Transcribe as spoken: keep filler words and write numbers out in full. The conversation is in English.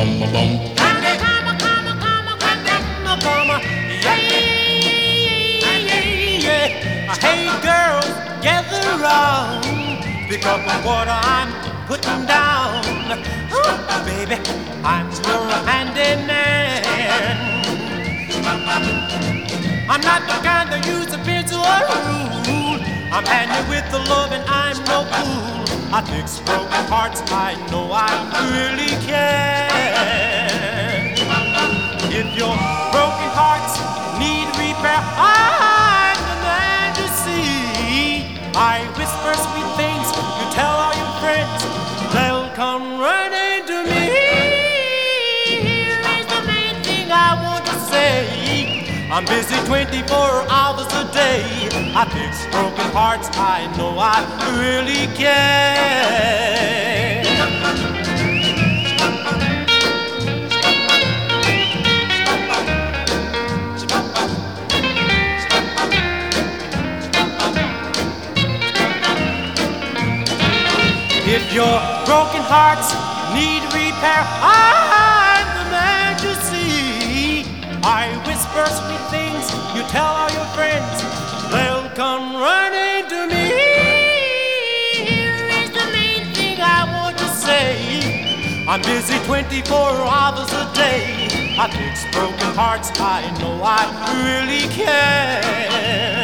Come, come, come, come, come, come, yeah, yeah, yeah, yeah. Hey girls, gather round, pick up what I'm putting down. Ooh, baby, I'm your handy man. I'm not the kind that use a pencil or rule. I'm handy with the love and I'm no fool. I fix broken hearts, I know I really can. If your broken hearts need repair, I'm the man to see. I whisper sweet things, you tell all your friends, they'll come running to me. Here is the main thing I want to say. I'm busy twenty-four hours a day. I fix broken hearts, I know I really can. If your broken hearts need repair, I'm the man to see. I whisper sweet things, you tell all your friends, they'll come running to me. Here is the main thing I want to say. I'm busy twenty-four hours a day. I fix broken hearts, I know I really can.